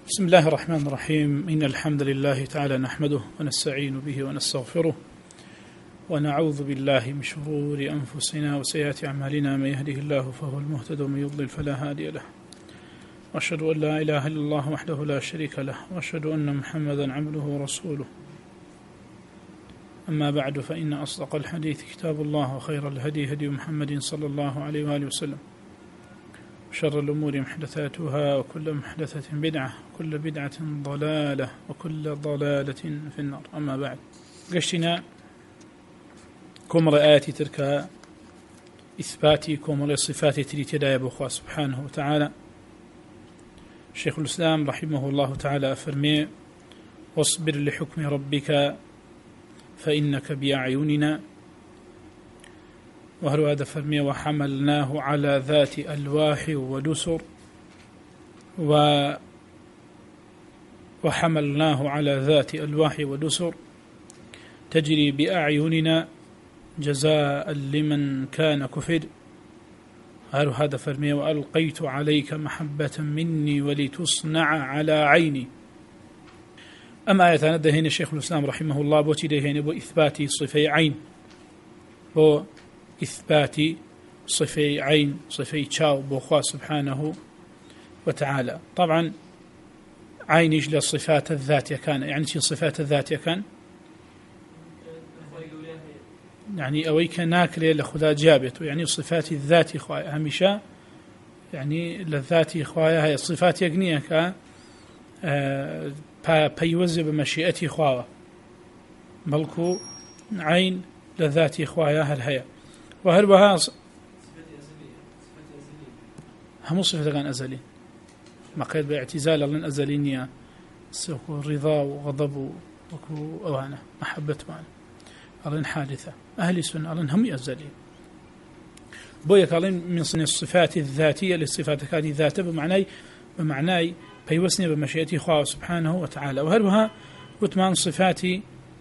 بسم الله الرحمن الرحيم. إن الحمد لله تعالى نحمده ونستعين به ونستغفره ونعوذ بالله من شرور أنفسنا وسيئات أعمالنا. من يهده الله فهو المهتد ومن يضلل فلا هادي له، وأشهد أن لا إله إلا الله وحده لا شريك له، وأشهد أن محمدا عبده ورسوله. أما بعد، فإن أصدق الحديث كتاب الله، وخير الهدي هدي محمد صلى الله عليه وآله وسلم، شر الأمور محدثاتها، وكل محدثة بدعة، وكل بدعة ضلالة، وكل ضلالة في النار. أما بعد، قشتنا كمر آياتي ترك إثباتي كمر صفات تريد يا أخوة سبحانه وتعالى. شيخ الإسلام رحمه الله تعالى فرمي: واصبر لحكم ربك فإنك بأعيننا. وهل هذا فرمي: وحملناه على ذات ألواح ودسر وحملناه على ذات ألواح ودسر تجري بأعيننا جزاء لمن كان كفر. هل هذا فرمي: وألقيت عليك محبة مني ولتصنع على عيني. أما آية ندى هنا الشيخ الإسلام رحمه الله بوتي ده هنا بو إثباتي صفي عين، بو إثباتي صفي عين، صفي تشاو بوخوا سبحانه وتعالى. طبعا عين يجلى الصفات الذاتية كان، يعني شي صفات الذاتية كان يعني أويك ناكله لخدا جابته، يعني صفات الذاتي خوايا هميشا، يعني للذاتي خوايا هي الصفات يقنية ك بيوزي بمشيئتي خوايا، بلكو عين لذاتي خوايا هل هي. وهل بها هم صفة كان أزلي، ما قيد باعتزال لن أزلينيا سوكو رضا وغضب وكو أوانا محبة معنا ألين حادثة. أهل السنة ألين هم أزلي بويك ألين من صنع الصفات الذاتية للصفات هذه ذاته بمعناي بيوسني بمشيئتي خواه سبحانه وتعالى. وهل بها وثمان صفاتي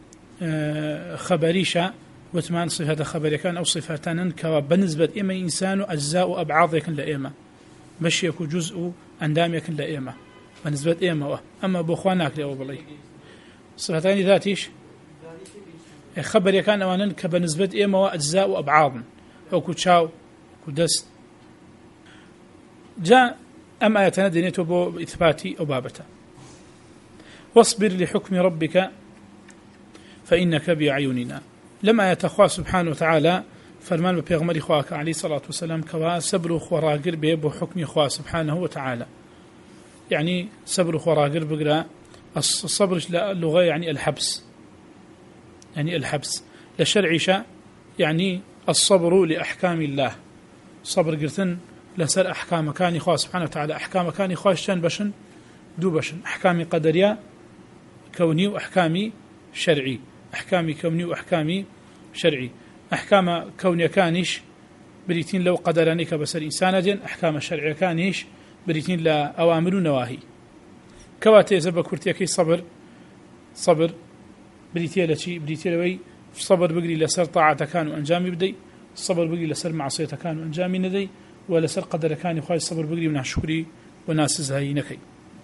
خبريشة، وثمان صفات خبري كان أو صفاتان كوا بالنسبة إما إنسان أجزاء أبعاض يكن لإما مش يكون جزء أندام يكن لإما بالنسبة إما. أما بأخوانك لأو بلي صفتان ذاتيش خبري كان أولا كبالنسبة إما وأجزاء وأبعاض أو كتشاو كدست جاء. أما يتندنيته بإثباتي أو بابته: واصبر لحكم ربك فإنك بأعيننا. لما يتخوى سبحانه وتعالى فرمان ببيغمري خواك عليه الصلاة والسلام كوا سبر خواراقر بيبو حكم خوا سبحانه وتعالى، يعني سبر خواراقر بقرأ الصبر اللغة يعني الحبس، يعني الحبس للشرع شاء يعني الصبر لأحكام الله. صبر قرتن لسر أحكام كان خوا سبحانه وتعالى، أحكام كان خوا شان بشن دو بشن، أحكام قدرية كوني وأحكام شرعي، أحكام كوني وأحكام شرعي. أحكام كونية كانش بريتين لو قدرانيك بسر إنسان جن، أحكام شرعية كانش بريتين لا أوامر ونواهي. كواتي زبا كورتيكي صبر بريتي لشي بريتي لوي صبر بقري لسر طاعة كان وأنجامي بدي، الصبر بقري لسر معصية كان وأنجامي ندي، ولا سر قدر كان يخاي الصبر بقري من شكري وناس زهي نكي.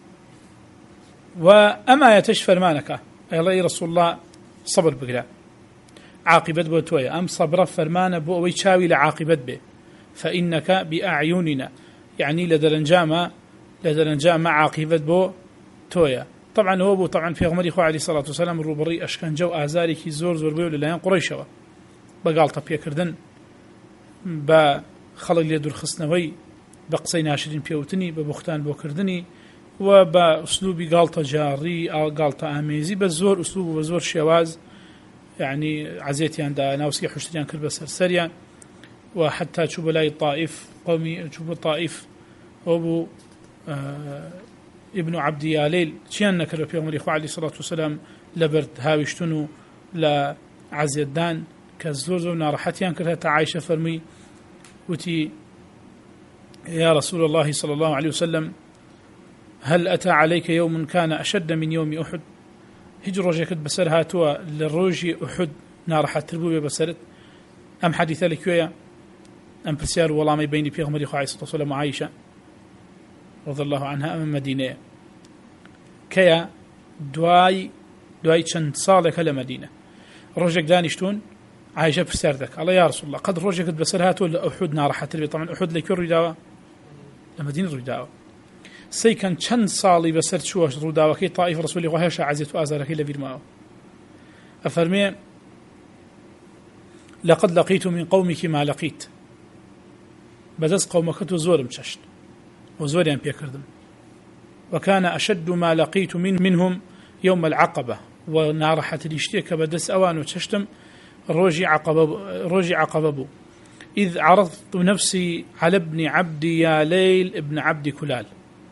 وأما يتشفر مانك أي الله رسول الله صبر بقرا عاقبت بوتويا، أم صبر فرمان بو ويشاوي لعاقبت به فإنك بأعيننا، يعني لدرنجام عاقبت بو تويا. طبعا هو طبعا في غمر إخوة عليه الصلاة والسلام الروبري أشكن جو آزاري كي زور بيو للايان قريشوا بقالطة بيكردن بخلق ليدور خصنوي بقصي ناشرين بيوتني ببختان بوكردني وبأسلوبي قالطة جاري أو قالطة آميزي بزور أسلوب وبزور شواز، يعني عزيتي عند ناوسكي حشتريان كربسر سريان. وحتى تشوف لاي الطائف قومي تشوف الطائف أبو ابن عبد ياليل شيان نكر في عمر إخوة عليه الصلاة والسلام لبرد هاوشتنو لعزيدان كالزوزو نارحتيان كرهت عائشة فرمي وتي: يا رسول الله صلى الله عليه وسلم هل أتى عليك يوم كان أشد من يوم أحد؟ هجر رجيكت بسر هاتوا للروجي أحد نارحة تربوية بسرت أم حديث لك يا أم برسيار والله ما يبيني في غمر إخوة عليه الصلاة والسلام وعائشة رضي الله عنها أمام مدينة. کەیە دوای چەند ساڵێکە لە مەدینە ڕۆژێک دانیشتون عایشە پرسیار دەکات ئەڵێ یا رسول الله قەت ڕۆژێکت بەسەر هاتووە لە ئوحود ناڕەحەتر بێت طبعاً ئوحود لەکوێ ڕوویداوە لە مەدینە ڕوویداوە سەیکەن چەند ساڵی بەسەر چووە ڕووداوەکەی طائف ڕسوولی خوا هێشتا عەزیەت و ئازارەکەی لە بیرماوە ئەفەرمێ لقد لقيت من قومك ما لقيت بەدەست قومەکەت و زۆرم چەشت و زۆریان پێکردم وكان أشد ما لقيت منهم يوم العقبة ونارحتري شتێکە بەدەست ئەوان و چەشتم ڕۆژی عقبە بوو إذ عرضت نفسي على ابن عبد يا ليل ابن عبد كلال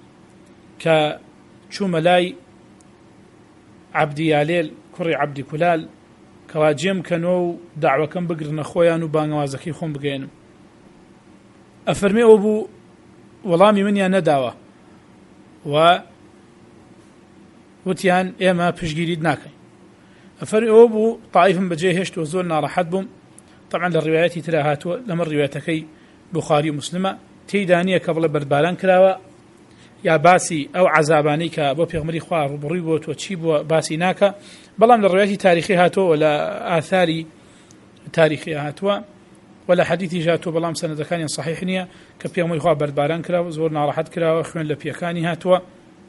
كشوم لاي عبد يا ليل كري عبد كلال كواجم كانوا دعوة كم بقرنا خويا وبانوازكي خون بقينم أفرمي أبو وڵامی منیان نەداوە و وتیان ئێمە پشگیریت ناکەین ئەفەرمی ئەوە بوو طائفم بەجێ هێشت و زۆر ناڕەحەت بووم طبعا لە ڕیوایەتی ترا هاتووە لەمە ڕیوایەتەکەی بوخاری و مسلمە تێیدا نییە کە بڵێ بەرباران کراوە یا باسی ئەو عەزابانەی کە بۆ پێغمبەری خوا ڕوبڕووی بووە تۆ چی بووە باسی ناکە بەڵام لە ڕیوایەتی تاریخی هاتووە لە ئاثاری تاریخی هاتووە ولا حديثي جاتو بلام سنة كان صحيح نية كبيا ملخوا بردباران كراو زورنا راحت كراو خوين لبيكاني هاتوا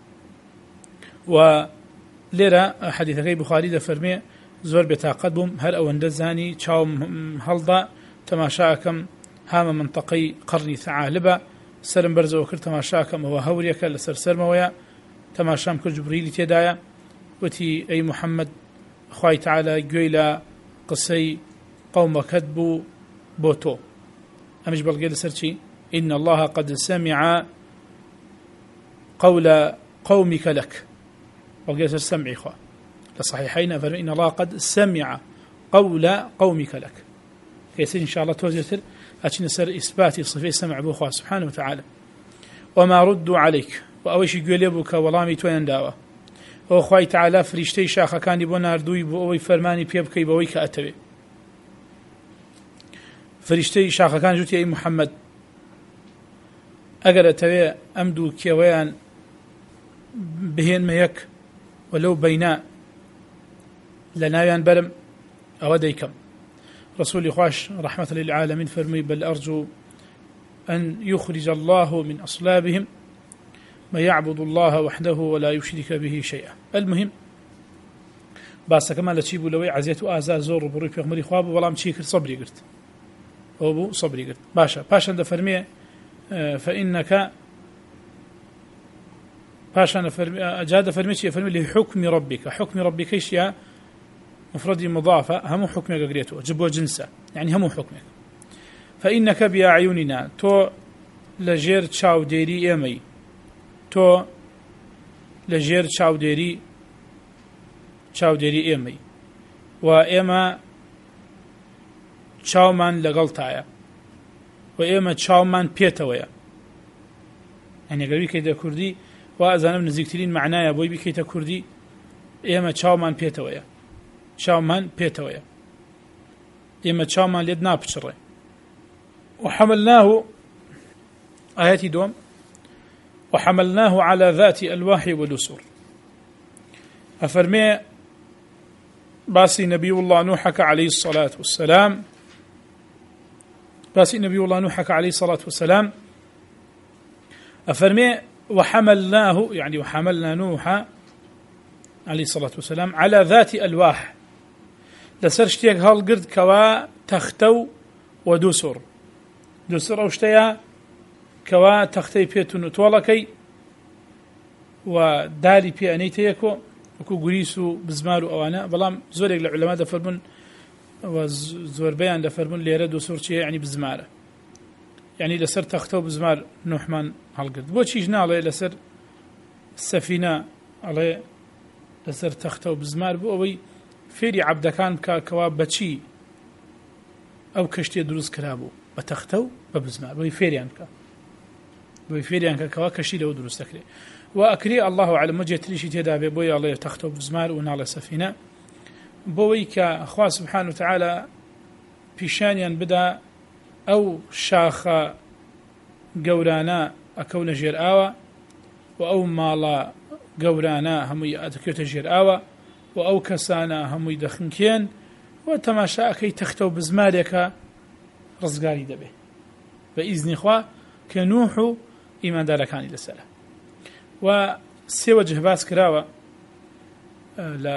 وليرة حديث غير بخاري ده فرمي زور بتاقدهم هل أو اندزاني تشاوم هلضا تماشاكم هام منطقي قرني ثعالبة سرم برزو وكر تماشاكم هو هوريك لسرسر مويا تماشام كل جبريل تيدايا وتي أي محمد أخوي تعالى قيلا قصي قوم كذبوا بوتو أمش بلقي لسرتي إن الله قد سمع قول قومك لك بلقي لسر سمعي خوا لصحيحين إن الله قد سمع قول قومك لك كيسير إن شاء الله توزيتر أتشن سر إثباتي صفي سمع بوخوا سبحانه وتعالى وما ردوا عليك وأويش يقول يبوك ولامي توين داوة وأخوي تعالى فريشتي شاخة كان يبون أردوي بأوي فرماني بيبكي بأوي كأتبي فريشتي شاخة كان جوتي أي محمد أقر أتوي أمدو كيويان بهين ميك ولو بيناء لنايان برم أوديكم رسول خواش رحمة للعالمين فرمي بل أرجو أن يخرج الله من أصلابهم ما يعبد الله وحده ولا يشرك به شيئا المهم باسا كمان لتشيبوا لوي عزيت وآزا زور بروي في غمري خواب والله مشيكر صبري قلت أبو صبري قلت باشا ده فرمي فإنك باشا جاد فرمي شيء فرمي لحكم ربك حكم ربك ايش يا مفردي مضافة هم حكمك قريته جبوا جنسه يعني هم حكمك فإنك بأعيننا تو لجير تشاو ديري إيمي تو لجير تشاو ديري إيمي وإيما تشاومان لقلتايا وإيما تشاومان بيتويا يعني قالوا كيدا كردي وأزانا بنزيكتلين معنايا بوي بكيتا كردي إيما تشاومان بيتويا تشاومان بيتويا إيما تشاومان ليدنا بشري وحملناه آياتي دوم وحملناه على ذات ألواح ودسور أفرمي باسي نبي الله نوحك عليه الصلاة والسلام أفرمي وحملناه يعني وحملنا نوح عليه الصلاة والسلام على ذات ألواح لسرشتيك هالقرد كوا تختو ودسور دوسر أوشتيا كوا تختي بيتون طولكي ودالي بي أنيتيكو وكو قريسو بزمارو أوانا بلام زوريك العلماء دفرمون وزور بيان دفرمون ليرة دوسور شيء يعني بزمارة يعني لسر تختو بزمار نوحمان هالقرد بو چيج نالي لسر السفينة علي لسر تختو بزمار بو أوي فيري عبدكان كوا بچي أو كشتي دروز كرابو بتختو ببزمار بوي فيريان كوا كشتي لو دروز تكري وأكري الله أعلم وجهت ليش تدابي بوي الله تختو بزمار ونال سفينة بوي كأخوة سبحانه وتعالى بيشانيان بدا أو شاخة قورانا أكون جير آوى وأو مالا گەورانە هەمووی ئەدەکەوێتە ژێر ئاوە و ئەو کەسانە هەمووی دەخنکێن و تەماشاکەی تەختە و بزمارێکە ڕزگاری دەبێ بە ئیزنی خوا کە نوح و ئیماندارەکانی لەسەرە. و سێ وەجه باس کراوە لە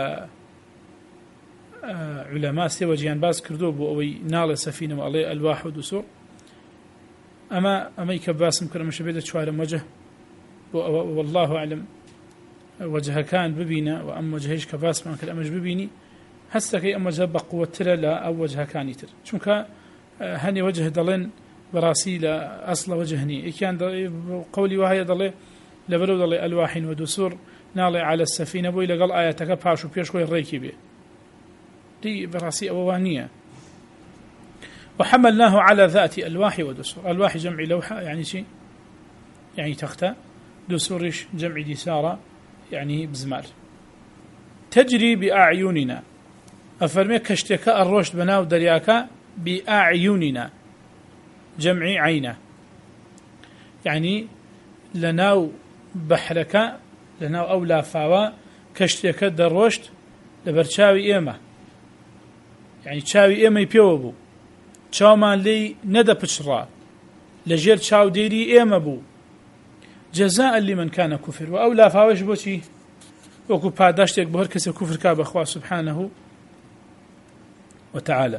علەما، سێ وەجیان باس کردو بۆ ئەوەی ناڵێ سەفینە و ئەڵێ ئەلواح و دوسوور. ئەمەی کە باسم کردمەشە بێتە چوارەم وەجه بۆ ئەوە والله ئەعلم وەجهەکان ببینە و ئەم وەجهەیش کە باسمان کرد ئەمەش ببینی هەستەکەی ئەم وەجهە بەقووەترە لە ئەو وەجهەکانی تر، چونکە هەنێ وەجه دەڵێن بەڕاستی لە ئەسڵە وەجه نیە. یەکیان قەولی وهەیە دەڵێ لەبەرەو دەڵێ ئەلواحین و دوسوور ناڵێ عەلە السەفینە بۆی لەگەڵ ئاەتەکە پاش و پێش خۆی ڕێکی بێ، دی بەڕاستی ئەوە وان نییە. وحملناه على ذات ألواح ودسور. ألواح جمع لوحة يعني شيء يعني تختة، دسورش جمع دسارة يعني بزمار. تجري بأعيننا أفرمي كشتك الرشد بناو درياك بأعيننا جمع عينة يعني لناو بحرك لناو أو لافاوا كشتك الرشد لبرشاوي إيمة يعني تشاوي إيمة يبيوبو چاومان لی نەدە پچڕا لەژێر چاودێری ئێمە بوو جەزاء لمن كان كفر. و ئەو لافاوەش بۆچی وەکو پاداشتێک بۆ هەر کەسێک کوفر کا بەخوا سبحانه وتعالى.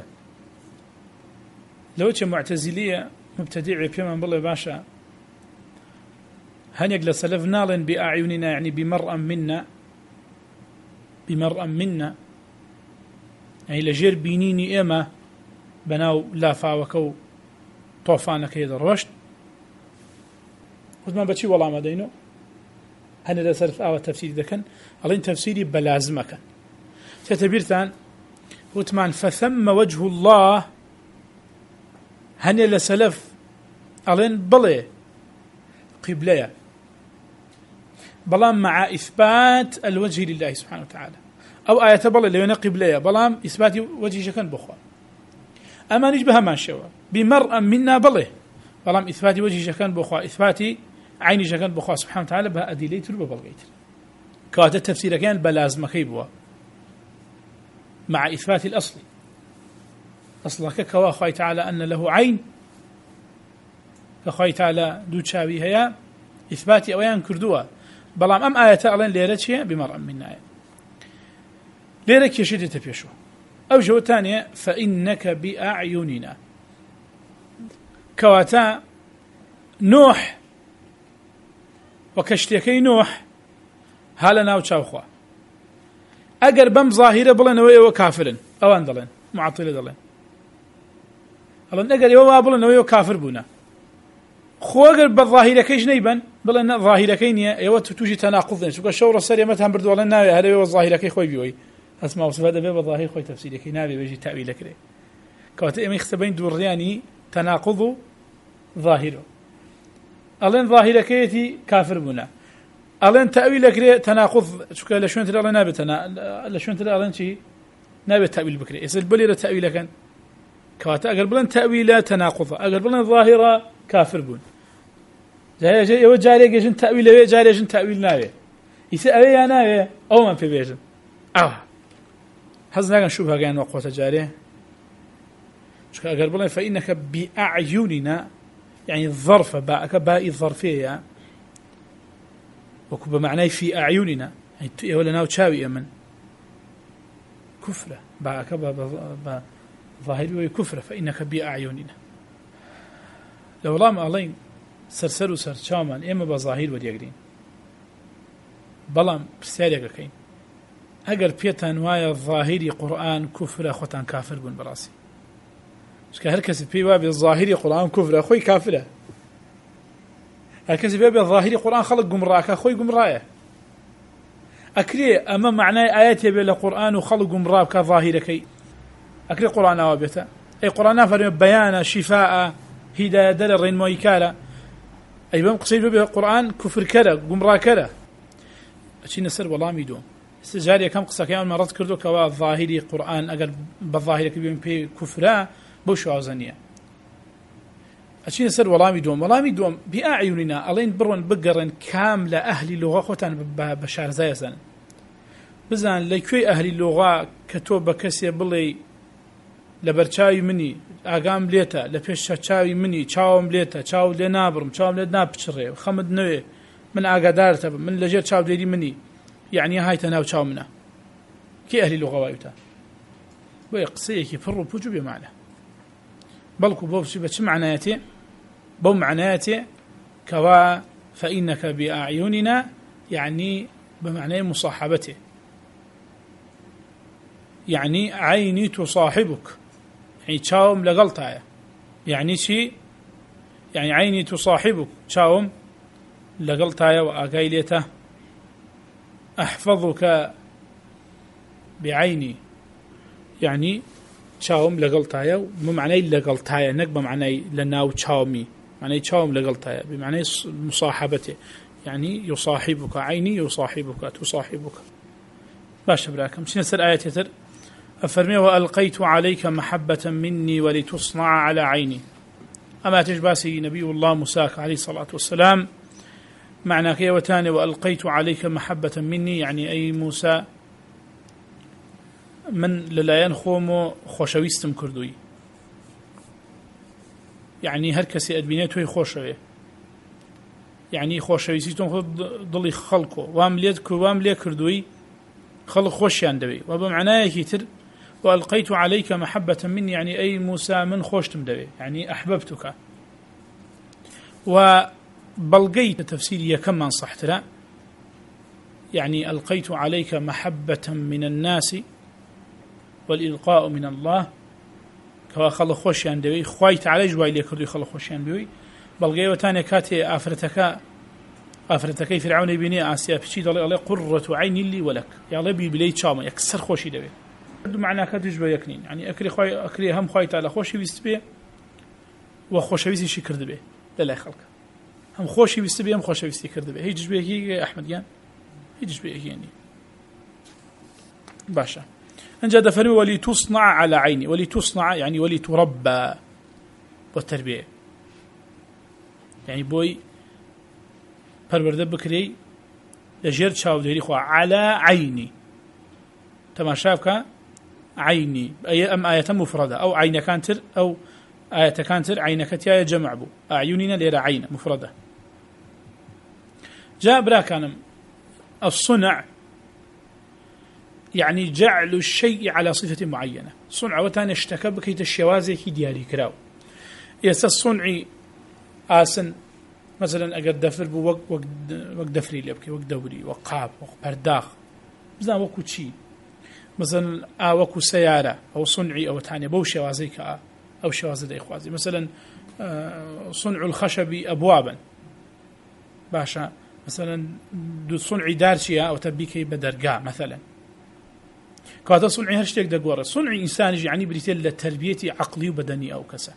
لەوە چێ معتەزیلیە مبتدیعێ پێمان بڵێ باشە هەنێک لە سەلەف ناڵێن بأعيننا يعني بمرأ منا يعني لەژێر بینینی ئێمە بناو لافاوەکە و تۆفانەکەی دەڕۆشت. وتمان بەچی وەڵامە دەینەوە هەنێ لەسەر ئاوە تەفسیری دەکەن ئەڵێن تەفسیری بەلازمەکەن. تێتە بیرتان وتمان فثم وجه الله هەنێ لە سەلەف ئەڵێن بڵێ قیبلەیە بەڵام مع إثبات الوجه لله سبحانه وتعالى. ئەو ئاەتە بڵێ لەوێنە قیبلەیە بەڵام ئیثباتی وەجهیشەکەن بخوا. ئەمانیش بە هەمان شێوە بمرأ منا بڵێ بەڵام ئیثباتی وەجهیشەکەن بخوا ئیثباتی عینیشەکەن بخوا سبحانه وتعالى بە ئەدیلەی تر بە بەڵگەی تر. کەواتە تەفسیرەکەیان بە لازمەکەی بووە مع إثبات الأصل. أصلك كوا خوي تعالى أن له عين فخوي تعالى دو تشاوي هيا إثباتي أويان كردوها بلام أم آية ألين ليرتشي بمرأة من آية ليرك يشيد تبيشو. أو جو تانية فإنك بأعيننا كواتا نوح وكشتيكي نوح هالنا وشاوخوا أجر بم ظاهرة بلن وكافرن أو أندلن معطلة دلن ألن أجر يوا بلن وكافر بونا خو أجر بالظاهرة كيش نيبن بلن ظاهرة كينية يوا توجي تناقض شو كشورة سرية متهم بردو ولا ناوي هذا يوا الظاهرة كي خوي بيوي اسمع وصف هذا بيبقى ظاهر خوي تفسير كي ناوي بيجي تأويل كره كوات إمي خسبين دورياني تناقض ظاهره ألن ظاهرة كيتي كافر بونا ألن تأويل كره تناقض شو كلا شون ترى ألن نابت أنا شون ترى ألن شيء نابت تأويل بكره يصير بلي تأويل كان كوات أقرب لنا تأويل تناقض أقرب لنا ظاهرة كافر بون جاي يوجاري جن تأويل جاري جن تأويل ناوي يصير أوي أنا أو من في بيجن حزنا كان شبهة كان وقوة جاريه شو أقرب لنا فإنك بأعيننا يعني الظرف باء الظرفية وكب معناه في أعيننا يعني ولا ناو تشاوي من كفرة باء ظاهر وكفرة فإنك بأعيننا لو رام علين سرسر وسر شامان إما بظاهر وديقرين بلام بسالك كين أجر بيتان وايا الظاهري قرآن كفرة خوتان كافر بن براسي مش كهركس في باب الظاهري قرآن كفرة أخوي كافرة هركس في باب الظاهري قرآن خلق جمراك أخوي جمراية أكري أما معناه آيات يبي القرآن وخلق جمراك كظاهرة كي أكري قرآن وابته أي قرآن فرم بيانا شفاء هداية دلرين مويكالا أي بام قصيد باب القرآن كفر كذا جمراك كذا أشي نسر والله ميدون استجاري كم قصة كمان مرات كردو كوا ظاهري قرآن أجر بالظاهر كبير بي كفرة بوش وازنية أشين سر ولامي دوم بأعيننا ألين برون بقرن كامل أهل اللغة خوتان بشار زيزان بزان لكوي أهل اللغة كتوب كسي بلي لبرچاوی منی ئاگام لێتە لە پێش چاوی منی چاوم لێتە چاو لێ نابڕم چاوم لێ ناپچڕێ خەمت نوێ من ئاگادارتە بم من لەژێر چاودێری منی یعنی هایتە ناو چاو منە کێ ئەهلی لوغەوایتە بۆیە قسەیەکی پڕ و پوچ و بێمانە بەڵکو بۆ بچی بە چ معنایەتێ بەو معنایەتێ کەوا فإنك بأعيننا يعني بمعنى مصاحبته يعني عيني تصاحبك يعني تشاوم لقلتها يعني شي يعني عيني تصاحبك تشاوم لقلتها وأقايلته أحفظك بعيني يعني تشاوم لقلتها بمعنى لقلتها نك بمعنى لناو تشاومي معنى تشاوم لقلتها بمعنى مصاحبته يعني يصاحبك عيني يصاحبك تصاحبك باش براكم شنو سر آية تر أفرمي وألقيت عليك محبة مني ولتصنع على عيني أما تجباسي نبي الله موسى عليه الصلاة والسلام معنى كيوتاني وألقيت عليك محبة مني يعني أي موسى من للا ينخوم خوشويستم كردوي يعني هركسي أدبينيتوي خوشوي يعني خوشويستم ضلي خلقه وام ليد كردوي خلق خوشيان دبي وبمعناه كتر وألقيت عليك محبة مني يعني أي موسى من خوشتم دبي يعني أحببتك وبلقيت تفسيري كما صحت لا يعني ألقيت عليك محبة من الناس والإلقاء من الله كوا خلق خوشيان دبي خويت على جواي ليكردو خلق خوشيان دبي بلقي وتاني كاتي أفرتكي فرعون يبيني آسيا بشي دلي قرة عين لي ولك يا الله بيلي شاما يكسر خوشي دبي معناه كتجبه يكنين يعني أكري هم خويت على خوشي بيستبيه وخوشي بيستي شي كرد به لا خلق هم خوشي بيستبيه هم خوشي بيستي كرد به هي جبه هي أحمد جان هي جبه يعني باشا أنجد فرمي ولتصنع على عيني ولتصنع يعني ولتربى والتربية يعني بوي پرورده بکری لجر چاودێری خوا على عيني تماشاك عيني أي أم آية مفردة أو عين كانتر أو آية كانتر عين كتيا جمع بو أعيننا ليرى عين مفردة جاء براكانم الصنع يعني جعل الشيء على صفة معينة صنع وتان اشتكى بكيت الشوازي كي دياري كراو يس الصنعي آسن مثلا أقد دفر بو وق دفري لبكي وق دوري وقاب وقبرداخ بزنا وكو تشي مثلا وكو سيارة أو صنعي أو تاني بو شوازي كا أو شوازي دا إخوازي مثلا صنع الخشب أبوابا باشا مثلا دو صنعي دارشيا أو تبيكي بدرقاء مثلا كواتا صنعي هرشتك دقورة صنعي إنسان يعني بريتين لتربية عقلي وبدني أو كسا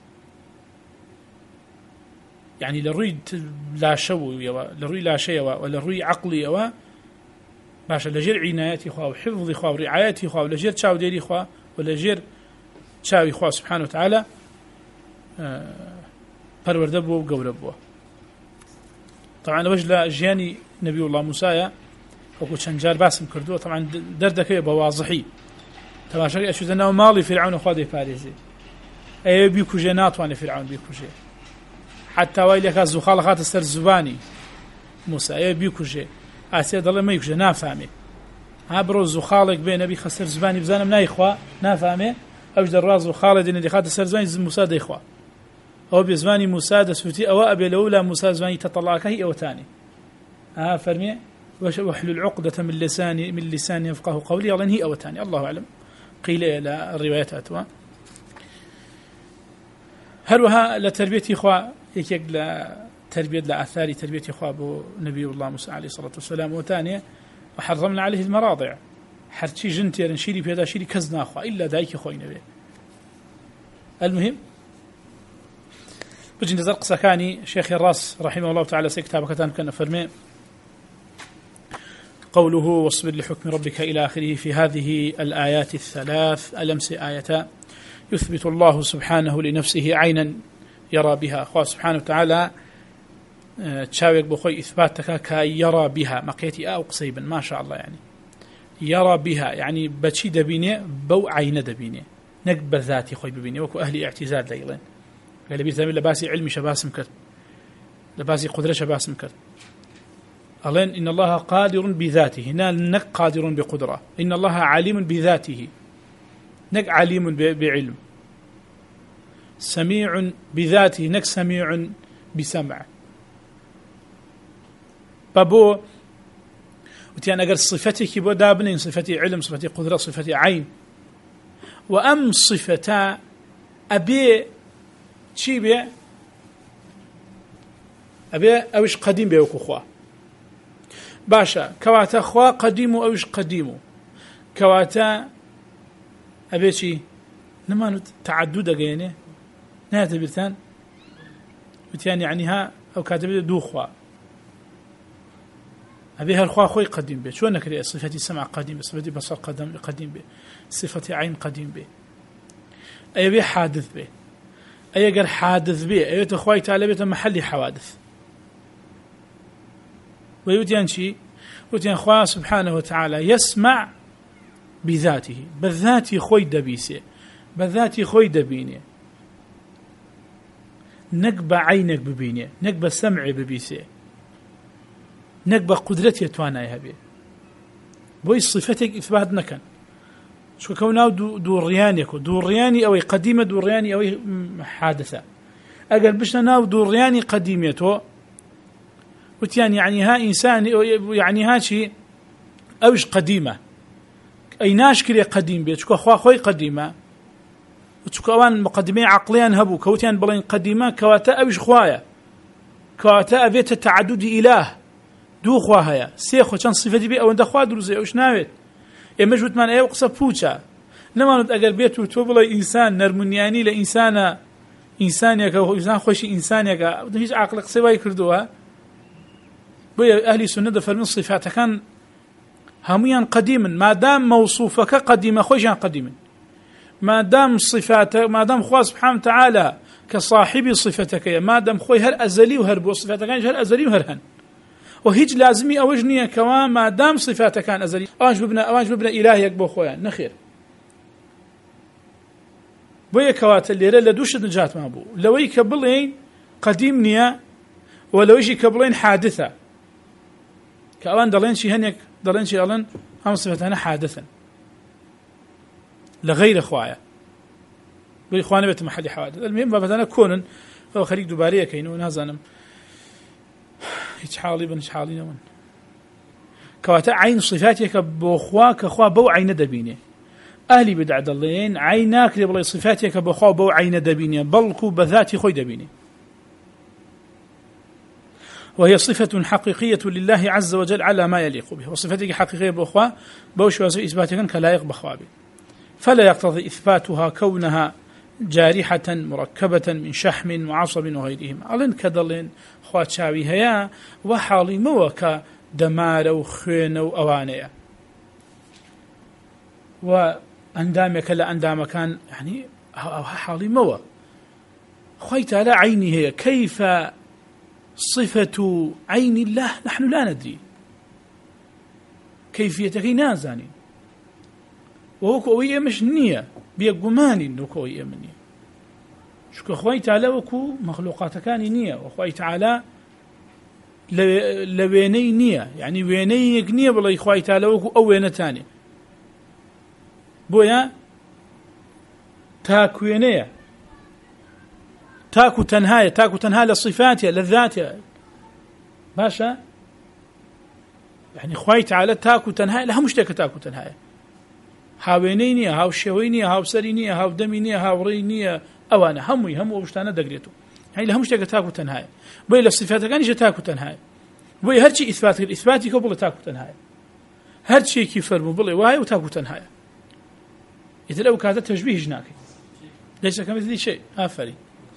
يعني لروي لا شو لروي لا شيء ولا روي عقلي أو باشا لجير عنايتي خوا وحفظي خوا ورعايتي خوا ولجير تشاو ديري خوا ولجير تشاوي خوا سبحانه وتعالى پرورده بو وقورب بو طبعا وجه جياني نبي الله موسى وكو شنجار باسم كردوه طبعا دردك بواضحي تماشى اشو ذنو مالي فرعون خوا دي باريزي اي بيكو جنات وان فرعون بيكو جي حتى ويلك الزخالخات السر الزباني موسى اي بيكو جي آسيا دل ما يكو نافهمي ها برو زخالك بين ابي خسر زباني بزانم نايخوا نافهمي اوج دراز وخالد ان دي خات السر زباني موسى ديخوا او بزماني موسى دسوتي او ابي لولا موسى زباني تطلعك هي او ثاني ها فرمي واحلل عقدة من لساني يفقه قولي الله هي او ثاني الله اعلم قيل الى الروايات اتوا هروها لتربيه اخوا يك تربية لآثار تربية إخواب نبي الله موسى عليه الصلاة والسلام وثانية وحرمنا عليه المراضع حرتشي جنتي رنشيري بيدا شيري كزنا أخوة إلا دايك خوي نبي المهم بجي نزرق سكاني شيخ الراس رحمه الله تعالى سيكتاب كتان كان فرمي قوله واصبر لحكم ربك إلى آخره في هذه الآيات الثلاث ألمس آية يثبت الله سبحانه لنفسه عينا يرى بها خواه سبحانه وتعالى تشاوك بخوي إثباتك كيرى بها مقيتي أو قصيبا ما شاء الله يعني يرى بها يعني بشي دبيني بو عين دبيني نقب ذاتي خوي ببيني وكو أهلي اعتزال ليلين قال بي زميل لباسي علمي شباسم كرت لباسي قدرة شباسم كرت ألين إن الله قادر بذاته هنا نك قادر بقدرة إن الله عليم بذاته نك عليم بعلم سميع بذاته نك سميع بسمع بابو وتيان أجر صفتك بو دابنين صفتي علم صفتي قدرة صفتي عين وأم صفتا أبي شي بي أبي أوش قديم بيوكو خوا باشا كواتا خوا قديم أوش قديم كواتا أبي شي لما تعدد أجينه نهاية بيرتان وتيان يعني ها أو كاتب دو خوا أبي هالخوا خوي قديم به شو نكري صفتي سمع قديم صفتي بصر قديم به صفتي عين قديم به أي بي حادث به أي قال حادث به أي تخواي تعالى بيت محلي حوادث ويوتيان شيء وتيان خوا سبحانه وتعالى يسمع بذاته بالذات خوي دبيسه بالذات خوي دبينه نقب عينك ببينه نقب سمع ببيسه نقب قدرتي توانا هبي بوي صفتك إثبات نكن شو كوناو دورياني أو قديمة دورياني أو حادثة أقل بشنا ناو دورياني قديمته وتيان يعني ها إنسان يعني ها شيء أوش قديمة أي ناشكري قديم بيت شو أخوا خوي قديمة وتكوان مقدمين عقليا هبو كوتيان بلين قديمة كواتا أوش خوايا كواتا أبيت تعدد إله دو خواهايا سيخو چند صفتي بي او اند خوا دروزي اوش ناويت امجوت من ايو قصة پوچا نماند اگر بيتو تو بلا انسان نرمونياني لإنسان انسانيكا انسان خوشي انسانيكا هيج عقل قصة باي كردوها بي اهلي سنة فرمين صفاتا كان هميان قديما ما دام موصوفك قديما خوشيان قديما ما دام صفاتك ما دام خوا سبحانه وتعالى كصاحب صفتك ما دام خوي هر ازلي وهر بو صفاتك هر ازلي وهر هن وهيج لازمي أوجنية كمان ما دام صفاته كان أزلي أواج ببنا إلهيك بوخويا نخير بويا كوات اللي رلا دوش نجات ما بو لو يكبلين قديم نيا ولو يجي كبلين حادثة كأوان دلين شي هنيك دلين شي ألين هم صفتنا حادثا لغير خوايا بإخواني بيت محلي حوادث المهم بابتنا كونن فهو خريج دبارية كينو نازانم هيج حالي بنش حالي نون كواتا عين صفاتك بخواك خوا بو عين دبينه أهلي بدع دلين عيناك لبلي صفاتك بخوا بو عين دبينه بلكو بذاتي خوي دبينه وهي صفة حقيقية لله عز وجل على ما يليق به وصفتك حقيقية بخوا بوش واسو إثباتك كلايق بخوابه فلا يقتضي إثباتها كونها جارحة مركبة من شحم وعصب وغيرهم ألين كدلين خواتشاوي هيا وحالي موكا دمار وخين وأوانيا وأندامك لأندام كان يعني حالي مو خويت على عيني هي كيف صفة عين الله نحن لا ندري كيفيتك نازاني وهو كوية مش نية بيقماني إنه كوية مني شكو أخوي تعالى وكو مخلوقات كان نية وأخوي تعالى لويني نية يعني ويني نية بالله أخوي تعالى وكو أو وين تاني بويا تاكوينية تاكو تنهاية لصفاتها لذاتها باشا يعني أخوي تعالى تاكو تنهاية لها مش تاكو تنهاية هاوينينية هاو شوينية هاو سرينية هاو دمينية هاو رينية أوانا همو وشتانا دقريتو يعني لهم اشتاق تاكو تنهاية بوي لصفات كان يجي تاكو تنهاية بوي هرشي إثباتي قبل تاكو تنهاية هرشي كيف فرمو بلي واي وتاكو تنهاية إذا لو كانت تشبيه جناكي ليس كمثل شيء آفري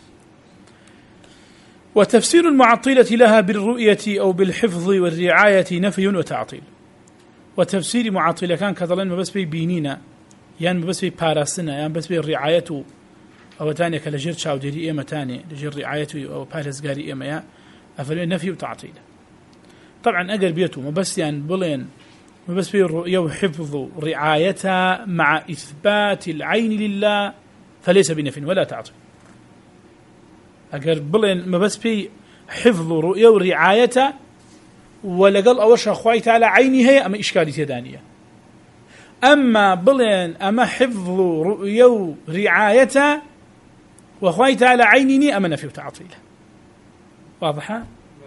وتفسير المعطلة لها بالرؤية أو بالحفظ والرعاية نفي وتعطيل وتفسير معطلة كان كذلك ما بس بينينا يعني بس باراسنا يعني بس بالرعاية أو تاني كالجير شاوديري إما تاني لجير رعايته أو بارزقاري إما يا أفرمين نفي وتعطيل. طبعا أقل بيته ما بس يعني بلين ما بس في الرؤية وحفظ رعايتها مع إثبات العين لله فليس بنفي ولا تعطيل. أقل بلين ما بس في حفظ رؤية ورعايتها ولقل أوش أخوي تعالى عيني هي أما إشكالية دانية. أما بلين أما حفظ رؤية ورعايتها وأخوي تعالى عيني أما نفي وتعطيل. واضحة؟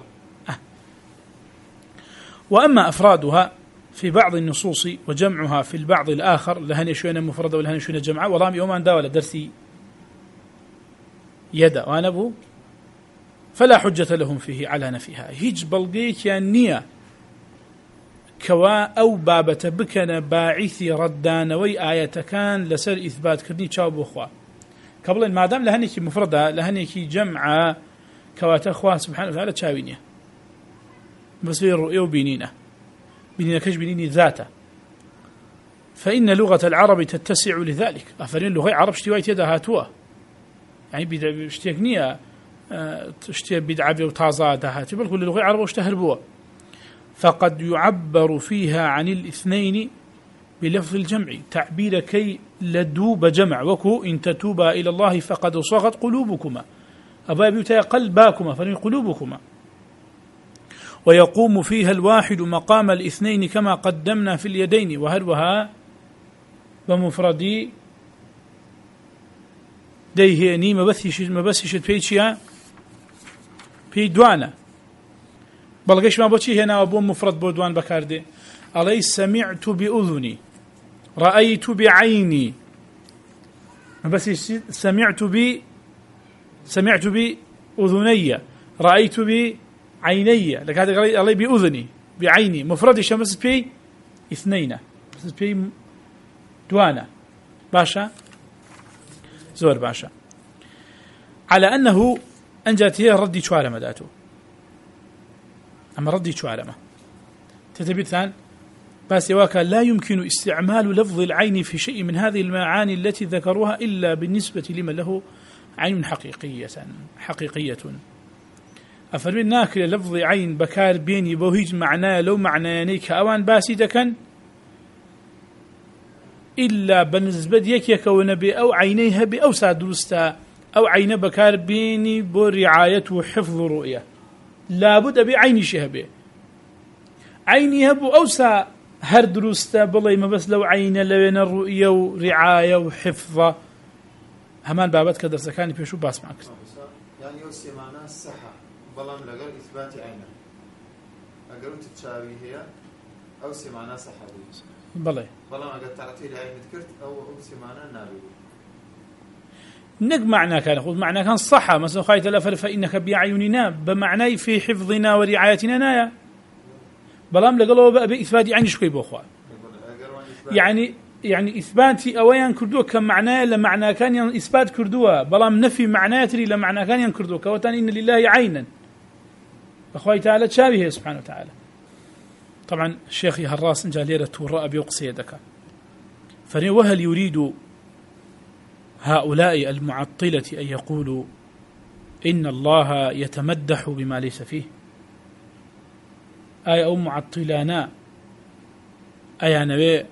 وأما أفرادها في بعض النصوص وجمعها في البعض الآخر لهن شوية مفردة ولهن شوية جمعة والله يوم أن داول درسي يدا وأنا أبو فلا حجة لهم فيه على نفيها. هيج بلقيك النية كوا أو بابة بكنا باعثي ردان وي آية كان لسر إثبات كرني تشاوب أخوة قبل ما دام لهنك مفردة لهنك جمعة كوات أخوة سبحانه وتعالى تشاوينيه بس الرؤية وبينينه بينينه كش بينيني ذاته. فإن لغة العرب تتسع لذلك. أفرين لغة عرب اشتوايت يدها هاتوا يعني بيشتيكنية تشتي بدعة وتازة دهاتي بل كل لغة عرب واشتهربوا. فقد يعبر فيها عن الاثنين بلفظ الجمع تعبير كي لدوب جمع وكو إن تتوبا إلى الله فقد صغت قلوبكما أبا بيوتا قلباكما فلن قلوبكما. ويقوم فيها الواحد مقام الاثنين كما قدمنا في اليدين وهروها بمفردي ديهيني مبسش بيتشيا في دوانا بلغش ما بوشي هنا أبو مفرد بودوان بكاردي علي سمعت بأذني رأيت بعيني بس سمعت بأذني رأيت بعيني لك هذا علي بأذني بعيني مفرد شمس بي اثنين بس بي دوانا باشا زور باشا على أنه أنجت هي ردي شوالما داته أما ردي شوالما تتبيت ثان بس يواك لا يمكن استعمال لفظ العين في شيء من هذه المعاني التي ذكروها إلا بالنسبة لمن له عين حقيقية أفرمين ناكل لفظ عين بكار بيني بوهيج معناه لو معنى كأوان باسدكا إلا بالنسبة يك ونبي أو عينيها بأوسع درستا أو عين بكار بيني برعاية وحفظ رؤية لابد بعين شهبه عينيها بأوسع هر درستا بالله ما بس لو عين لوين الرؤية ورعاية وحفظ همان بابت كدرس كان بيشو باس معك يعني يوسي معناه الصحة بلام لقل إثبات عينه أقول تتشابه هي أوسي معناه صحة بالله بلام أقول تعطيل عين ذكرت أو أوسي معناه نابي نق معنى كان خذ معنى كان صحة مثلا خايت الأفر فإنك بأعيننا بمعنى في حفظنا ورعايتنا نايا بلام لقلوا بقى بإثبات عين شوي بأخوان يعني إثباتي أويان كردوه كمعناه لمعنى كان إثبات كردوه بلام نفي معناتري لمعنى كان ينكردوه كوتان إن لله عينا أخوي تعالى تشابه سبحانه وتعالى. طبعا الشيخ هراس جاليرة الرأى بيقصي يدك وهل يريد هؤلاء المعطلة أن يقولوا إن الله يتمدح بما ليس فيه أي أو معطلانا أي نبي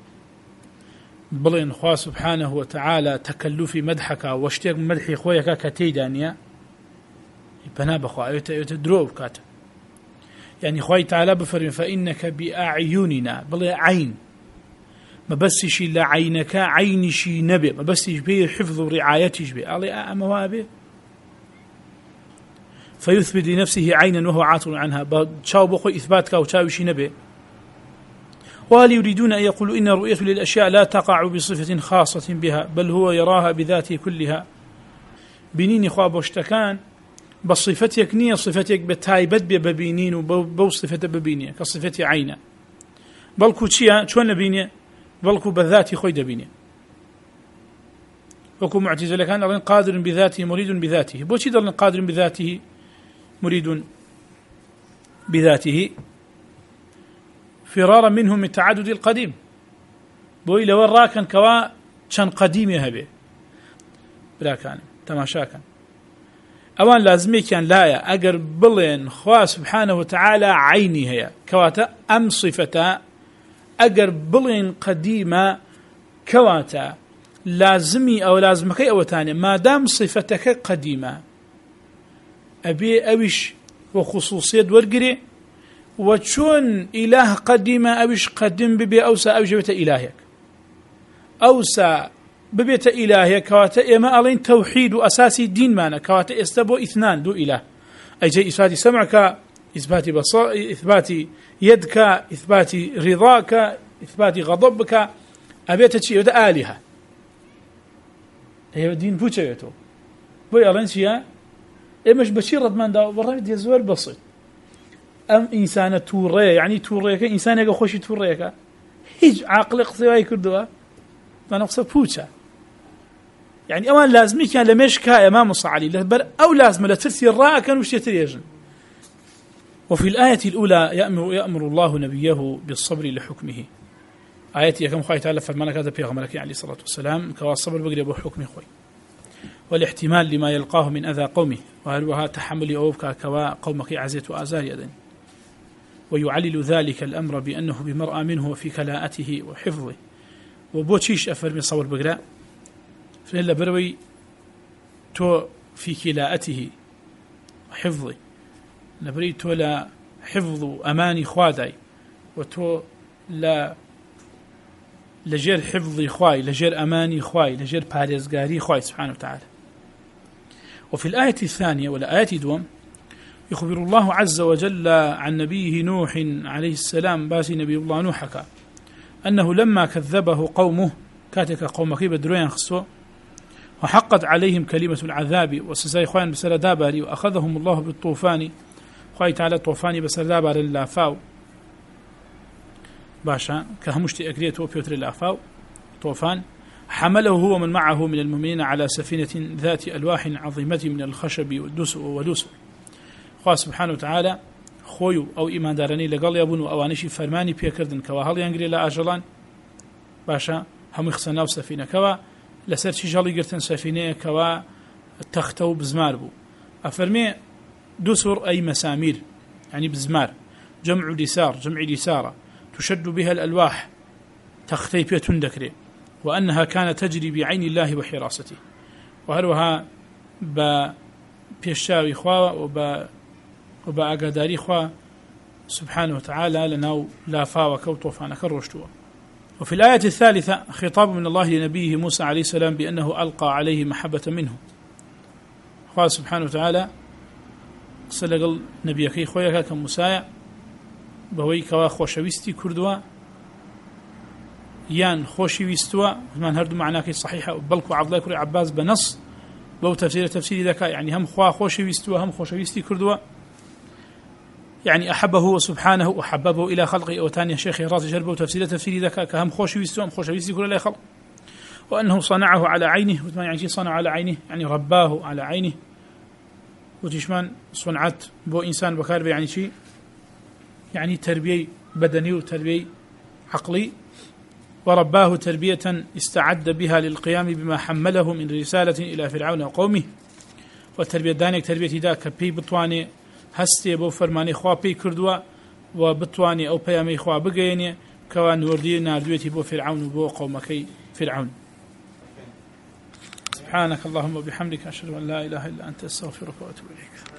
بلين خواه سبحانه وتعالى تكلفي مدحك واشتيق مدحي خويك كتيدانيا بناب خواه يتدروب كاتا يعني خواه تعالى بفرم فإنك بأعيننا بلي عين ما بسش إلا عينك عينشي نبي ما بسش به حفظ ورعايتش به ألي أموابه فيثبت لنفسه عينا وهو عاطل عنها تشاو بخو إثباتك وتشاوشي نبي. وهل يريدون أن يقولوا إن رؤية للأشياء لا تقع بصفة خاصة بها بل هو يراها بذاته كلها بنيني خواب واشتكان بصفتك نية صفتك بتايبت ببينين وبو صفة ببينية كصفتي عينة بلكو تشيا شون بينية بلكو بذاتي خويد بينية وكو معتزلة كان أرين قادر بذاته مريد بذاته بوشي دارين قادر بذاته مريد بذاته فرارا منهم من تعدد القديم بوي لو راكن كوا كان قديم يهبه براکانم تەماشاکەن ئەوان لازمێکیان لایە ئەگەر بڵێن خوا سبحانه وتعالى عینی هەیە کەواتە ئەم صفەتە ئەگەر بڵێن قەدیمە کەواتە لازمی ئەو لازمەکەی ئەوەتانێ مادام صفەتەکە قەدیمە ئەبێ ئەویش وە خصوصیت وەرگرێ و چۆن ئیلاه قەدیمە ئەویش قەدیم ببێ ئەوسا ئەویش بێتە ئیلاهێک ئەوسا ببێتە ئیلاهێک کەواتە ئێمە ئەڵێن تەوحید و ئەساسی دینمانە کەواتە ئێستا بۆ ئیثنان دوو ئیله ئەیجێ ئیثباتی سەمعکە ئیثباتی بەصر ئیثباتی یەدکە ئیثباتی ڕیضاکە ئیثباتی غەضب بکە ئەبێتە چی ئەوێتە ئالیهە ئێوە دین پوچەوێتەوە بۆی ئەڵێن چییە ئێمەش بەچی ڕەتماندا بەڕێ دێ زۆر بەسیط ئەم ئینسانە تووڕەیە یعنی تووڕەیەەکە ئینسانێکە خۆشی تووڕەیەەکە هیچ عاقڵی قسەی کردووە مانە قسە پوچە يعني أوان لازمي كان لمشكا إمام الصعالي لبر أو لازم لترسي الراء كانوا يشتريجن. وفي الآية الأولى يأمر الله نبيه بالصبر لحكمه آياتي كم خواهي تعالى فرمانا كذا بيغمرك عليه الصلاة والسلام كوا الصبر بقري أبو حكم خوي والاحتمال لما يلقاه من أذى قومه وهلوها تحمل أوفك كوا قومك عزيت وآزار يدن ويعلل ذلك الأمر بأنه بمرأى منه وفي كلاءته وحفظه وبوتشيش أفرمي صور بقراء فإلا بروي تو في كلاءته وحفظه نبري تو لا حفظ أماني خواداي وتو لا لجير حفظي خواي لجير أماني خواي لجير بارزقاري خواي سبحانه وتعالى. وفي الآية الثانية والآية دوم يخبر الله عز وجل عن نبيه نوح عليه السلام باسي نبي الله نوحك أنه لما كذبه قومه كاتك قومك بدروين خصوه وحقت عليهم كلمة العذاب وسزاي خوان بسر دابري وأخذهم الله بالطوفان خواهي تعالى طوفاني بسر دابر اللافاو باشا كهمشتي أكريت وبيوتر اللافاو طوفان حمله هو من معه من المؤمنين على سفينة ذات ألواح عظيمة من الخشب ودسر خواه سبحانه وتعالى خويو أو إيمان دارني لقال يابون وأوانشي فرماني بيكردن كوا هل ينقري لا أجلان باشا هم يخصناو سفينة كوا لسر شي جالي قرتن سفينة كوا تختو بزمار بو أفرمي دسر أي مسامير يعني بزمار جمع دسارة تشد بها الألواح تختي بيتون دكري وأنها كانت تجري بعين الله وحراسته وهلوها بيشاوي خوا وبأقداري خوا سبحانه وتعالى لناو لا فاوك وطوفانا كالرشتوه. وفي الآية الثالثة خطاب من الله لنبيه موسى عليه السلام بأنه ألقى عليه محبة منه خوا سبحانه وتعالى سلقل نبيكي خويك كموسى بهوي كوا خوشويستي كردوا يان خوشويستوا من هردو معناك صحيحة بلكو عبد الله كري عباس بنص بو تفسير ذكا يعني هم خوا خوشويستوا هم خوشويستي كردوا يعني أحبه سبحانه وحببه إلى خلقه وتاني شيخ راس جربه تفسير ذكا كهم خوشويستوا هم خوشويستي كل لا خلق وأنه صنعه على عينه وما يعني صنع على عينه يعني رباه على عينه وتشمان صنعت بو إنسان بكار يعني شيء يعني تربية بدني وتربية عقلي ورباه تربية استعد بها للقيام بما حمله من رسالة إلى فرعون وقومه والتربية دانك تربية ذاك بي بطواني هستي بو فرماني خوا بي كردوا وبطواني أو بيامي خوا بقيني كوان وردي ناردويتي بو فرعون وبو قومكي فرعون. سبحانك اللهم وبحمدك أشهد أن لا إله إلا أنت أستغفرك وأتوب إليك.